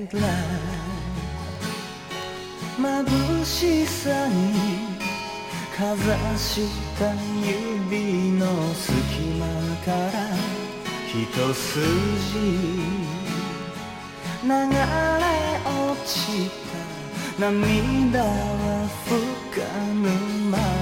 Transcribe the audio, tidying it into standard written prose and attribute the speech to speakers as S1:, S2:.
S1: ライ眩しさにかざした指の隙間から一筋流れ落ちた涙は吹かぬまま